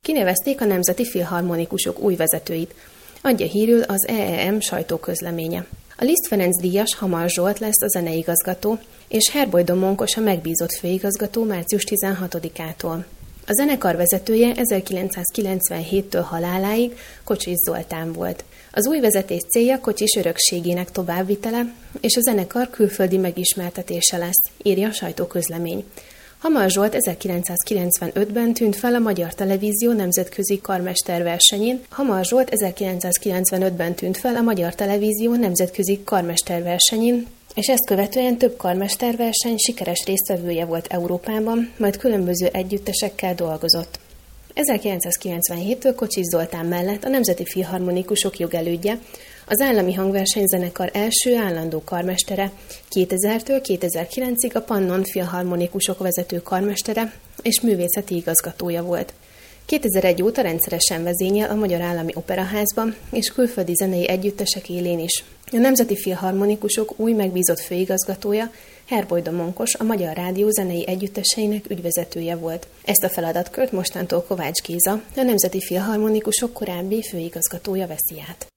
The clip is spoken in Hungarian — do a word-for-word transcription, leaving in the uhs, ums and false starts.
Kinevezték a Nemzeti Filharmonikusok új vezetőit, adja hírül az E E M sajtóközleménye. A Liszt Ferenc díjas Hamar Zsolt lesz a zeneigazgató, és Herboly Domonkos a megbízott főigazgató március tizenhatodikától. A zenekar vezetője ezerkilencszázkilencvenhéttől haláláig Kocsis Zoltán volt. Az új vezetés célja Kocsis örökségének továbbvitele és a zenekar külföldi megismertetése lesz, írja a sajtóközlemény. Hamar Zsolt ezerkilencszázkilencvenötben tűnt fel a Magyar Televízió nemzetközi karmesterversenyén. Hamar Zsolt ezerkilencszázkilencvenötben tűnt fel a Magyar Televízió nemzetközi karmesterversenyén, és ezt követően több karmesterverseny sikeres résztvevője volt Európában, majd különböző együttesekkel dolgozott. ezerkilencszázkilencvenhéttől Kocsis Zoltán mellett a Nemzeti Filharmonikusok jogelődje, az Állami Hangversenyzenekar első állandó karmestere, kétezertől kétezer-kilencig a Pannon Filharmonikusok vezető karmestere és művészeti igazgatója volt. kétezer-egy óta rendszeresen vezényel a Magyar Állami Operaházban és külföldi zenei együttesek élén is. A Nemzeti Filharmonikusok új megbízott főigazgatója Herboly Domonkos a Magyar Rádió zenei együtteseinek ügyvezetője volt. Ezt a feladatkört mostantól Kovács Géza, a Nemzeti Filharmonikusok korábbi főigazgatója veszi át.